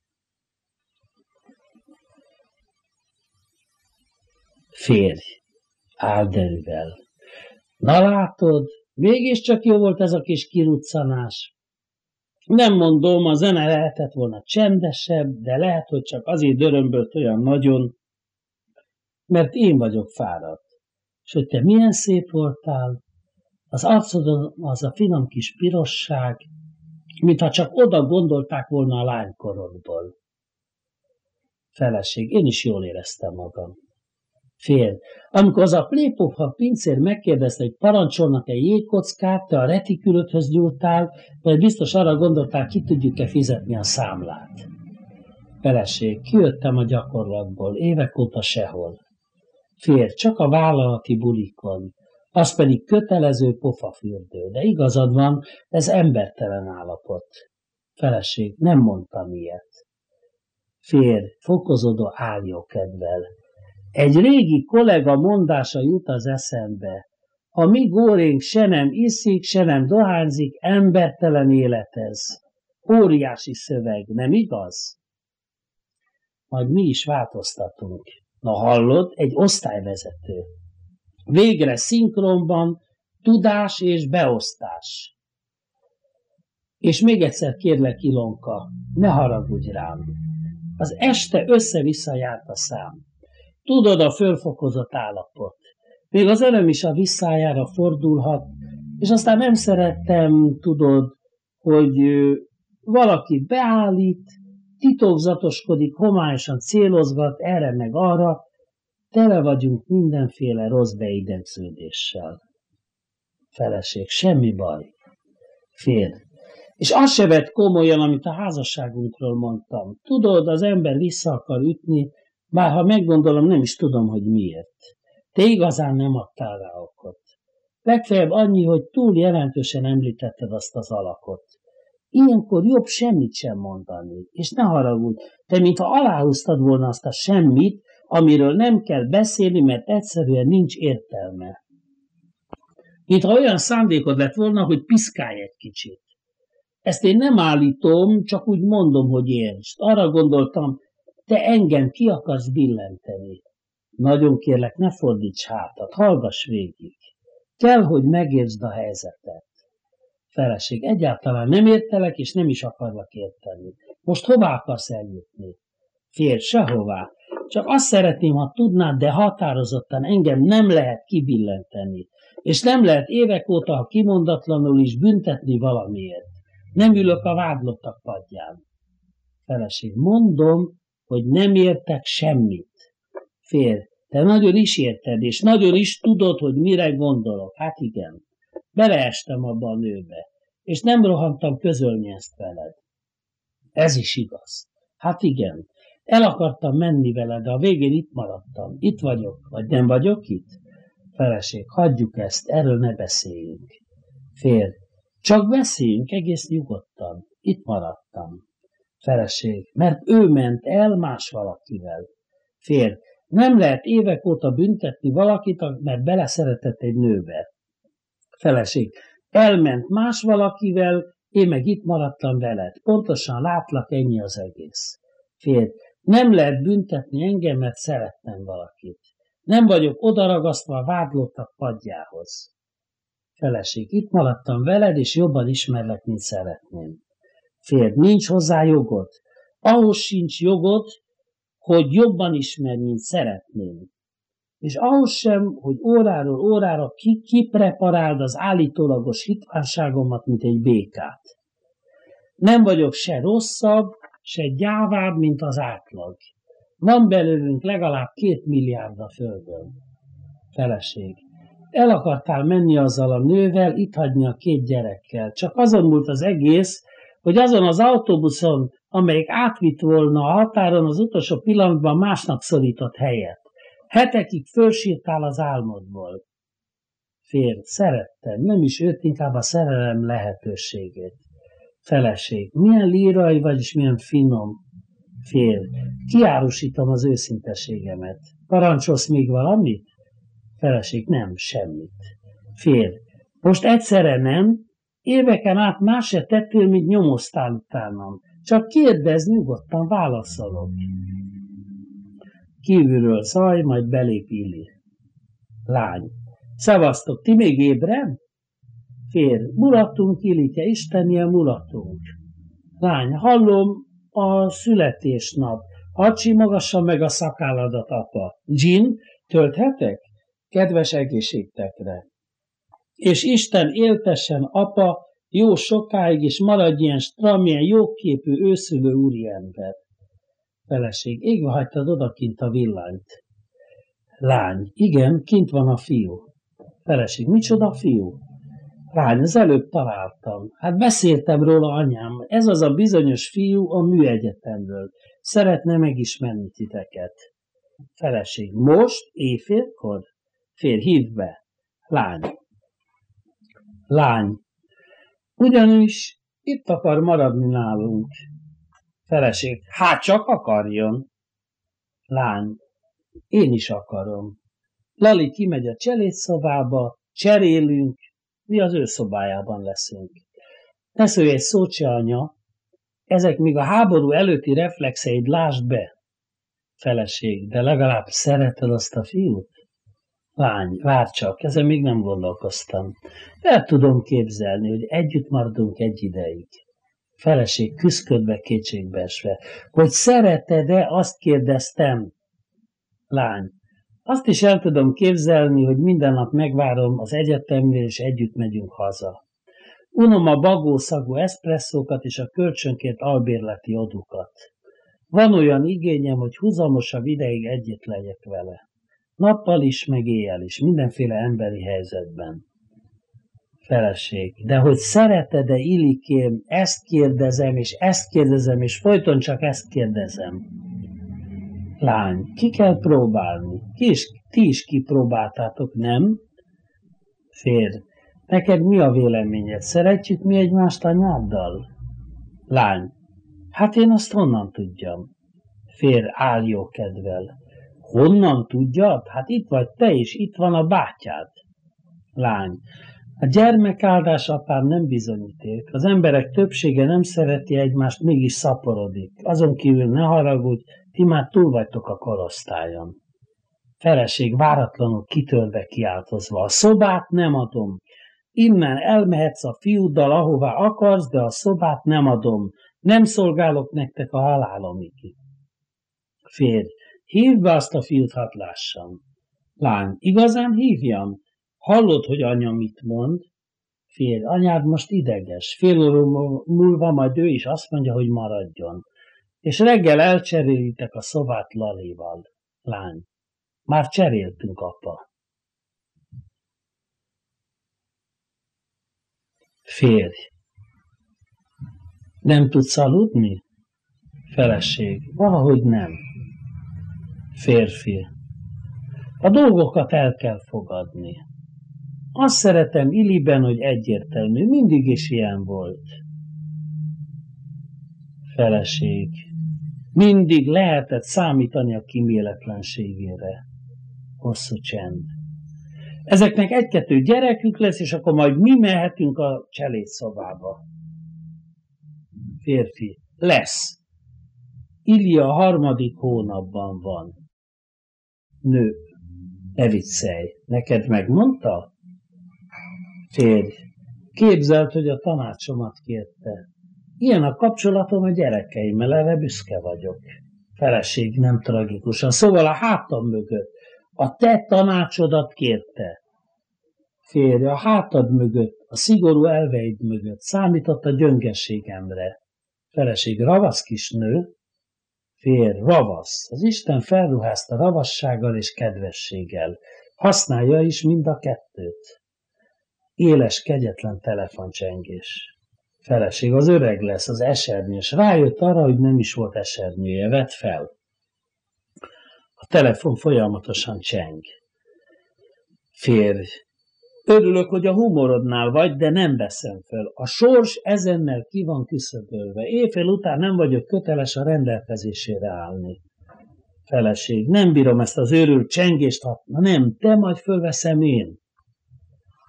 Férj, álderűvel. Na látod, mégiscsak jó volt ez a kis kiruccanás. Nem mondom, a zene lehetett volna csendesebb, de lehet, hogy csak azért dörömbölt olyan nagyon, mert én vagyok fáradt. És hogy te milyen szép voltál, az arcodon az a finom kis pirosság, mintha csak oda gondolták volna a lánykorodból. Feleség, én is jól éreztem magam. Férj, amikor az a plépofa pincér megkérdezte, hogy parancsolnak-e jégkockát, te a retikülöthöz nyúltál, vagy biztos arra gondoltál, ki tudjuk-e fizetni a számlát. Feleség, kijöttem a gyakorlatból, évek óta sehol. Férj, csak a vállalati bulikon, az pedig kötelező pofafürdő, de igazad van, ez embertelen állapot. Feleség, nem mondtam ilyet. Férj, fokozódó áljókedvel. Egy régi kollega mondása jut az eszembe. A mi górénk se nem iszik, se nem dohányzik, embertelen élet ez. Óriási szöveg, nem igaz? Majd mi is változtatunk. Na hallod, egy osztályvezető. Végre szinkronban tudás és beosztás. És még egyszer kérlek, Ilonka, ne haragudj rám. Az este össze-vissza járt a szám. Tudod, a fölfokozott állapot. Még az öröm is a visszájára fordulhat, és aztán nem szerettem, tudod, hogy valaki beállít, titokzatoskodik, homályosan célozgat, erre meg arra, tele vagyunk mindenféle rossz beidegződéssel. Feleség, semmi baj. Férj. És azt se vett komolyan, amit a házasságunkról mondtam. Tudod, az ember vissza akar ütni, bár ha meggondolom, nem is tudom, hogy miért. Te igazán nem adtál rá okot. Legfeljebb annyi, hogy túl jelentősen említetted azt az alakot. Ilyenkor jobb semmit sem mondani, és ne haragudj, te mintha aláhúztad volna azt a semmit, amiről nem kell beszélni, mert egyszerűen nincs értelme. Mintha olyan szándékod lett volna, hogy piszkálj egy kicsit. Ezt én nem állítom, csak úgy mondom, hogy értsd. Arra gondoltam, te engem ki akarsz billenteni. Nagyon kérlek, ne fordíts hátat, hallgass végig. Kell, hogy megértsd a helyzetet. Feleség, egyáltalán nem értelek, és nem is akarlak érteni. Most hová akarsz eljutni? Férj, sehová. Csak azt szeretném, ha tudnád, de határozottan engem nem lehet kibillenteni. És nem lehet évek óta, ha kimondatlanul is büntetni valamiért. Nem ülök a vádlottak padján. Feleség, mondom, hogy nem értek semmit. Férj, te nagyon is érted, és nagyon is tudod, hogy mire gondolok. Hát igen, beleestem abba a nőbe, és nem rohantam közölni ezt veled. Ez is igaz. Hát igen, el akartam menni veled, de a végén itt maradtam. Itt vagyok, vagy nem vagyok itt? Feleség, hagyjuk ezt, erről ne beszéljünk. Férj, csak beszéljünk egész nyugodtan. Itt maradtam. Feleség, mert ő ment el más valakivel. Férj, nem lehet évek óta büntetni valakit, mert beleszeretett egy nőbe. Feleség, elment más valakivel, én meg itt maradtam veled. Pontosan látlak, ennyi az egész. Férj, nem lehet büntetni engem, mert szerettem valakit. Nem vagyok odaragasztva a vádlottak padjához. Feleség, itt maradtam veled, és jobban ismerlek, mint szeretném. Férj, nincs hozzá jogod. Ahhoz sincs jogod, hogy jobban ismerj, mint szeretném. És ahhoz sem, hogy óráról órára kipreparáld az állítólagos hitvánságomat, mint egy békát. Nem vagyok se rosszabb, se gyávább, mint az átlag. Van belőlünk legalább 2 milliárd a földön. Feleség. El akartál menni azzal a nővel, itt hagyni a 2 gyerekkel. Csak azon múlt az egész, hogy azon az autóbuszon, amelyik átvitt volna a határon, az utolsó pillanatban másnak szorított helyet. Hetekig fölsírtál az álmodból. Férj, szerettem, nem is őt, inkább a szerelem lehetőségét. Feleség, milyen lírai vagy, és milyen finom. Férj, kiárusítom az őszinteségemet. Parancsolsz még valamit? Feleség, nem, semmit. Férj, most egyszerre nem, éveken át más se tettél, mint nyomoztál utánam. Csak kérdezz, nyugodtan válaszolok. Kívülről zaj, majd belép Ili. Lány. Szevasztok, ti még ébren? Férj, mulatunk, Ilike, Istenje, mulatunk. Lány, hallom, a születésnap. Hadd simogassam meg a szakálladat, apa. Gin, tölthetek? Kedves egészségtekre. És Isten éltessen, apa, jó sokáig, és maradj ilyen stram, ilyen jóképű, őszülő úriember. Feleség, égve hagytad odakint a villanyt. Lány, igen, kint van a fiú. Feleség, micsoda fiú? Lány, az előbb találtam. Hát beszéltem róla, anyám. Ez az a bizonyos fiú a műegyetemről. Szeretne megismerni titeket. Feleség, most? Éjfélkor? Férj, hívd be. Lány. Lány. Ugyanis itt akar maradni nálunk. Feleség, hát csak akarjon. Lány. Én is akarom. Lali kimegy a cselédszobába, cserélünk, mi az ő szobájában leszünk. Ne szólj egy szót se, anya, ezek még a háború előtti reflexeid, lásd be. Feleség, de legalább szereted azt a fiút? Lány, várj csak, ezen még nem gondolkoztam. El tudom képzelni, hogy együtt maradunk egy ideig. Feleség, küszködve, kétségbeesve, hogy szereted-e, azt kérdeztem. Lány, azt is el tudom képzelni, hogy minden nap megvárom az egyetemnél, és együtt megyünk haza. Unom a bagószagú eszpresszókat és a kölcsönkért albérleti odukat. Van olyan igényem, hogy húzamosabb ideig együtt legyek vele. Nappal is, meg éjjel is, mindenféle emberi helyzetben. Feleség, de hogy szereted-e, Ilikém, ezt kérdezem, és folyton csak ezt kérdezem. Lány, ki kell próbálni. Ti is kipróbáltátok, nem? Férj, neked mi a véleményed? Szeretjük mi egymást anyáddal? Lány, hát én azt honnan tudjam? Férj, áll jókedvel. Honnan tudjad? Hát itt vagy te is, itt van a bátyád. Lány, a gyermekáldás, apám, nem bizonyíték. Az emberek többsége nem szereti egymást, mégis szaporodik. Azon kívül ne haragudj, ti már túl vagytok a korosztályon. Feleség váratlanul kitörve kiáltozva. A szobát nem adom. Innen elmehetsz a fiúddal, ahová akarsz, de a szobát nem adom. Nem szolgálok nektek a halálomig. Férj, hívd be azt a fiút, hadd lássam. Lány, igazán hívjam? Hallod, hogy anya mit mond? Férj, anyád most ideges. Fél óra múlva majd ő is azt mondja, hogy maradjon. És reggel elcserélitek a szobát Lalival. Lány, már cseréltünk, apa. Férj, nem tudsz aludni? Feleség, valahogy nem. Férfi, a dolgokat el kell fogadni. Azt szeretem Iliben, hogy egyértelmű, mindig is ilyen volt. Feleség, mindig lehetett számítani a kíméletlenségére. Hosszú csend. Ezeknek egy-kettő gyerekük lesz, és akkor majd mi mehetünk a cselédszobába. Férfi, lesz. Ili a 3. hónapban van. Nő, ne viccelj, neked megmondta? Férj, képzeld, hogy a tanácsomat kérte. Ilyen a kapcsolatom a gyerekeimmel, erre büszke vagyok. Feleség, nem tragikusan, szóval a hátam mögött a te tanácsodat kérte. Férj, a hátad mögött, a szigorú elveid mögött számított a gyöngességemre. Feleség, ravasz kis nő? Férj, ravasz. Az Isten felruházta ravassággal és kedvességgel. Használja is mind a kettőt. Éles, kegyetlen telefoncsengés. Feleség, az öreg lesz, az esernyős. Rájött arra, hogy nem is volt esernyője. Vedd fel. A telefon folyamatosan cseng. Férj, örülök, hogy a humorodnál vagy, de nem veszem föl. A sors ezennel ki van küszöbölve. Éjfél után nem vagyok köteles a rendelkezésére állni. Feleség, nem bírom ezt az őrült csengést, nem, te majd fölveszem én.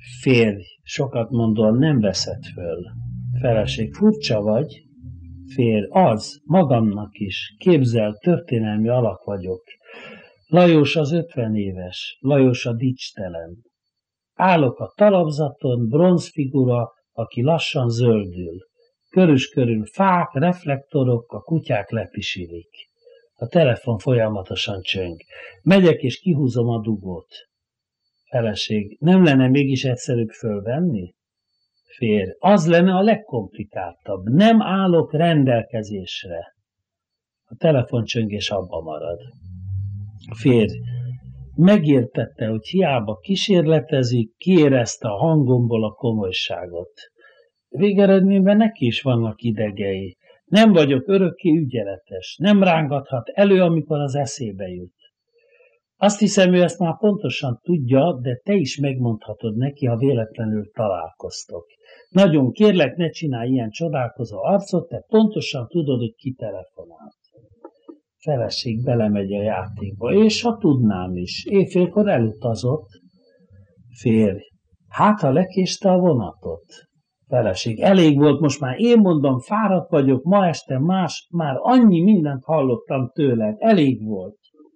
Férj, sokat mondóan nem veszed föl. Feleség, furcsa vagy? Férj, az, magamnak is. Képzel, történelmi alak vagyok. Lajos az 50 éves, Lajos a dicstelen. Állok a talapzaton, bronzfigura, aki lassan zöldül. Körüs körül fák, reflektorok, a kutyák lepisilik. A telefon folyamatosan csöng. Megyek és kihúzom a dugót. Feleség, nem lenne mégis egyszerűbb fölvenni? Férj, az lenne a legkomplikáltabb. Nem állok rendelkezésre. A telefoncsöngés abba marad. Férj, megértette, hogy hiába kísérletezik, kiérezte a hangomból a komolyságot. Végeredményben neki is vannak idegei. Nem vagyok örökké ügyeletes, nem rángathat elő, amikor az eszébe jut. Azt hiszem, ő ezt már pontosan tudja, de te is megmondhatod neki, ha véletlenül találkoztok. Nagyon kérlek, ne csinálj ilyen csodálkozó arcot, te pontosan tudod, hogy ki telefonál. Feleség belemegy a játékba, és ha tudnám is, éjfélkor elutazott. Férj, hát ha lekéste a vonatot. Feleség, elég volt, most már én mondom, fáradt vagyok, ma este már annyi mindent hallottam tőled, elég volt.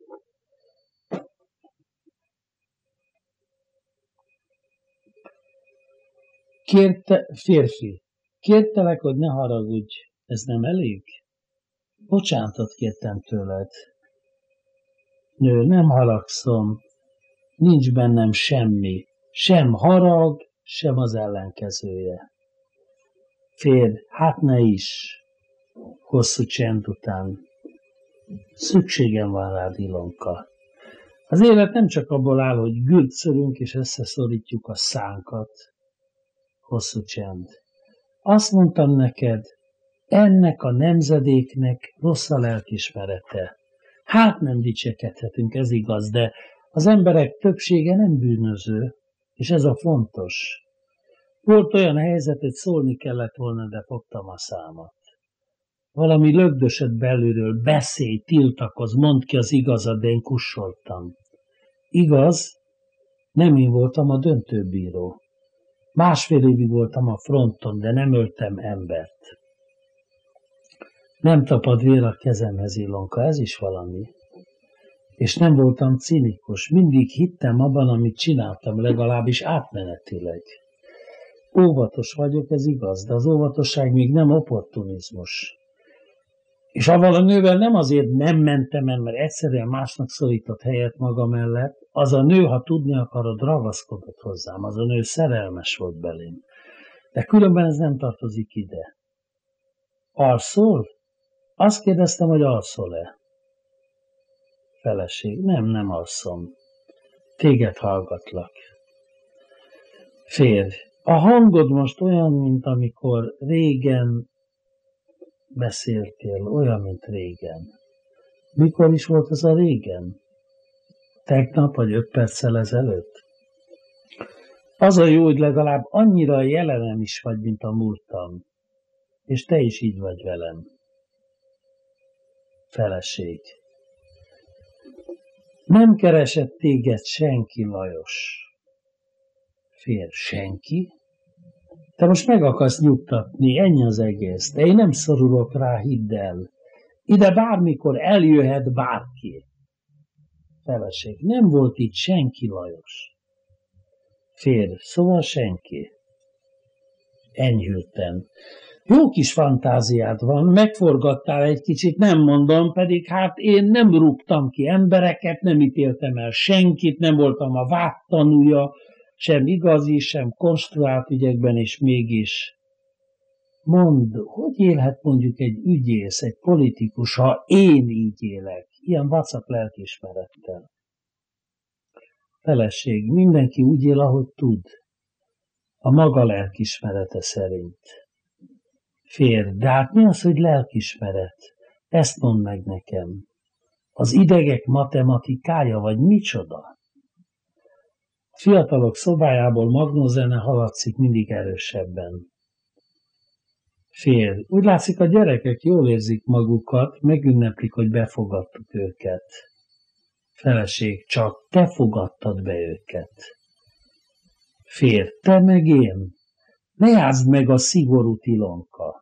Férfi, kértelek, hogy ne haragudj, ez nem elég? Bocsánatot kértem tőled. Nő, nem haragszom, nincs bennem semmi, sem harag, sem az ellenkezője. Férj, hát ne is. Hosszú csend után. Szükségem van rád, Ilonka. Az élet nem csak abból áll, hogy gürcölünk és összeszorítjuk a szánkat. Hosszú csend. Azt mondtam neked, ennek a nemzedéknek rossz a lelkismerete. Hát nem dicsekedhetünk, ez igaz, de az emberek többsége nem bűnöző, és ez a fontos. Volt olyan helyzet, hogy szólni kellett volna, de fogtam a számat. Valami lögdösött belülről, beszélj, tiltakoz, mondd ki az igazat, de én kussoltam. Igaz, nem én voltam a döntőbíró. 1,5 évig voltam a fronton, de nem öltem embert. Nem tapad vér a kezemhez, Ilonka, ez is valami. És nem voltam cinikus, mindig hittem abban, amit csináltam, legalábbis átmenetileg. Óvatos vagyok, ez igaz, de az óvatosság még nem opportunizmus. És avval a nővel nem azért nem mentem el, mert egyszerűen másnak szorított helyet maga mellett, az a nő, ha tudni akarod, ragaszkodott hozzám, az a nő szerelmes volt belém. De különben ez nem tartozik ide. Alszol? Azt kérdeztem, hogy alszol-e? Feleség, nem alszom. Téged hallgatlak. Férj, a hangod most olyan, mint amikor régen beszéltél, olyan, mint régen. Mikor is volt az a régen? Tegnap vagy 5 perccel ezelőtt? Az a jó, hogy legalább annyira jelenem is vagy, mint a múltam. És te is így vagy velem. Feleség. Nem keresett téged senki, Lajos. Férj, senki? Te most meg akarsz nyugtatni, ennyi az egész, de én nem szorulok rá, hidd el. Ide bármikor eljöhet bárki. Feleség, nem volt itt senki, Lajos. Férj, szóval senki. Enyhülten. Jó kis fantáziád van, megforgattál egy kicsit, nem mondom, pedig hát én nem rúgtam ki embereket, nem ítéltem el senkit, nem voltam a vád tanúja, sem igazi, sem konstruált ügyekben, és mégis. Mondd, hogy élhet mondjuk egy ügyész, egy politikus, ha én így élek, ilyen vacak lelkiismerettel? Feleség, mindenki úgy él, ahogy tud, a maga lelkiismerete szerint. Férj, de hát mi az, hogy lelkiismeret? Ezt mondd meg nekem. Az idegek matematikája, vagy micsoda? A fiatalok szobájából magnózene hallatszik mindig erősebben. Férj, úgy látszik, a gyerekek jól érzik magukat, megünneplik, hogy befogadtuk őket. Feleség, csak te fogadtad be őket. Férj, te meg én. Ne játszd meg a szigorút, Ilonka.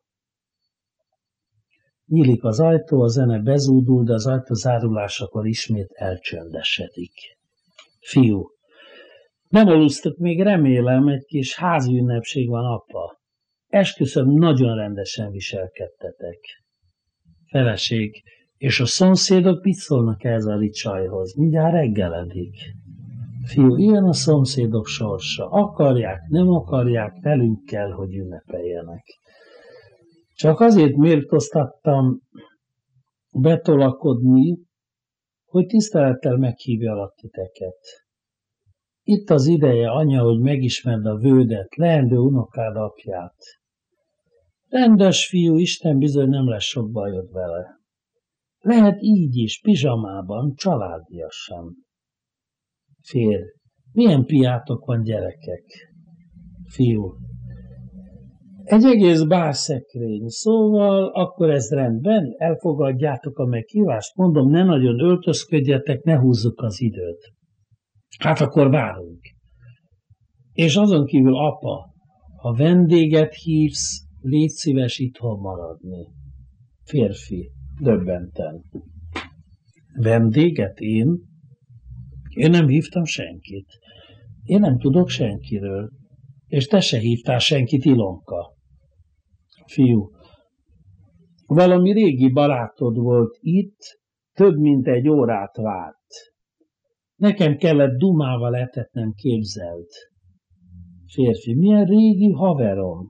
Nyílik az ajtó, a zene bezúdul, de az ajtó zárulásakor ismét elcsöndesedik. Fiú. Nem alusztok még, remélem, egy kis házi ünnepség van, apa. Esküszöm, nagyon rendesen viselkedtetek. Feleség. És a szomszédok mit szólnak ez a ricsajhoz? Mindjárt reggeledik. Fiú, ilyen a szomszédok sorsa. Akarják, nem akarják, velünk kell, hogy ünnepeljenek. Csak azért méltóztattam betolakodni, hogy tisztelettel meghívjalak titeket. Itt az ideje, anya, hogy megismerd a vődet, leendő unokád apját. Rendes fiú, Isten bizony nem lesz sok bajod vele. Lehet így is, pizsamában, családiasan. Férj, milyen piátok van, gyerekek? Fiú, egy egész bárszekrény, szóval akkor ez rendben, elfogadjátok a meghívást, mondom, ne nagyon öltözködjetek, ne húzzuk az időt. Hát akkor várunk. És azon kívül, apa, ha vendéget hívsz, légy szíves itthon maradni. Férfi, döbbenten. Vendéget én? Én nem hívtam senkit. Én nem tudok senkiről. És te se hívtál senkit, Ilonka. Fiú, valami régi barátod volt itt, több mint egy órát várt. Nekem kellett dumával etetnem, képzeld. Férfi, milyen régi haverom.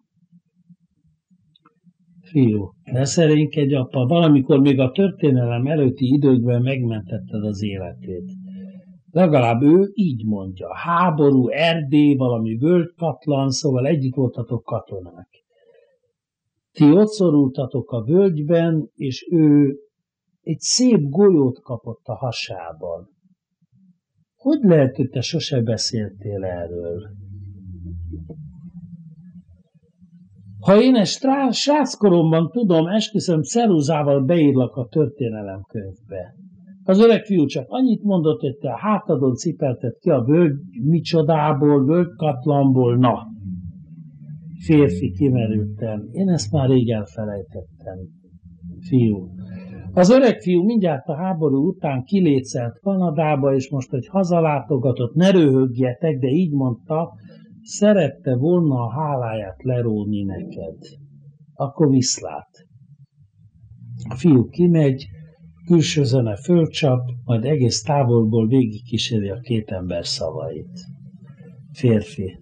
Fiú, ne szerénkedj, apa, valamikor még a történelem előtti időkben megmentetted az életét. Legalább ő így mondja, háború, Erdély, valami völgykatlan, szóval együtt voltatok katonák. Ti ott szorultatok a völgyben, és ő egy szép golyót kapott a hasában. Hogy lehet, hogy te sose beszéltél erről? Ha én egy sráckoromban tudom, esküszöm, ceruzával beírlak a történelemkönyvbe. Az öreg fiú csak annyit mondott, hogy te a hátadon cipelted ki a völgy micsodából, völgykatlanból, na. Férfi, kimerültem. Én ezt már rég elfelejtettem. Fiú. Az öreg fiú mindjárt a háború után kilécelt Kanadába, és most, hogy hazalátogatott, ne röhögjetek, de így mondta, szerette volna a háláját leróni neked. Akkor viszlát. A fiú kimegy, külső zene fölcsap, majd egész távolból végigkíséri a két ember szavait. Férfi.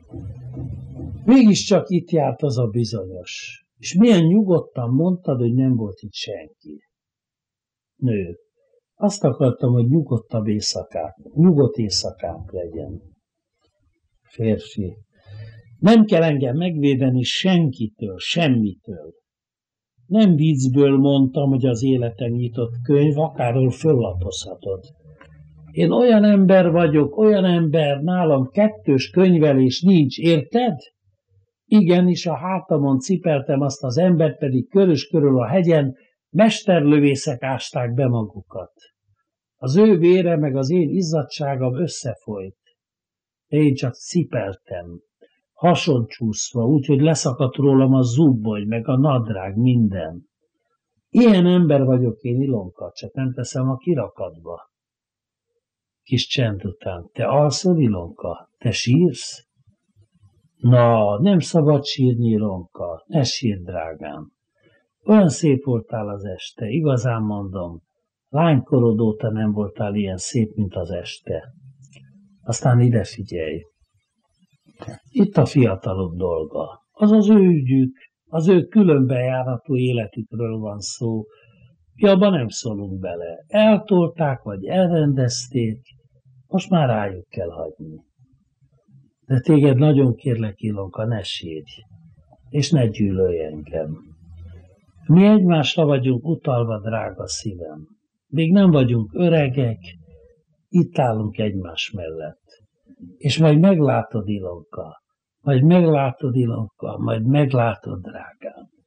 Mégiscsak itt járt az a bizonyos. És milyen nyugodtan mondtad, hogy nem volt itt senki. Nő. Azt akartam, hogy nyugodtabb nyugodt éjszakánk legyen. Férfi. Nem kell engem megvédeni senkitől, semmitől. Nem viccből mondtam, hogy az életen nyitott könyv, akárhol föllapozhatod. Én olyan ember vagyok, olyan ember, nálam kettős könyvelés nincs, érted? Igenis, a hátamon cipeltem azt az embert, pedig körös körül a hegyen mesterlövészek ásták be magukat. Az ő vére meg az én izzadságom összefolyt. Én csak cipeltem, hason csúszva, úgyhogy leszakadt rólam a zubboly, meg a nadrág, minden. Ilyen ember vagyok én, Ilonka, csak nem teszem a kirakatba. Kis csend után. Te alszol, Ilonka? Te sírsz? Na, nem szabad sírni, Ilonka, ne sírj, drágám. Olyan szép voltál az este, igazán mondom. Lánykorod óta nem voltál ilyen szép, mint az este. Aztán ide figyelj. Itt a fiatalok dolga. Az az ő ügyük, az ő különbejáratú életükről van szó. Mi abban nem szólunk bele. Eltolták, vagy elrendezték, most már rájuk kell hagyni. De téged nagyon kérlek, Ilonka, ne sírj, és ne gyűlölj engem. Mi egymásra vagyunk utalva, drága szívem. Még nem vagyunk öregek, itt állunk egymás mellett. És majd meglátod, Ilonka, majd meglátod, drágám.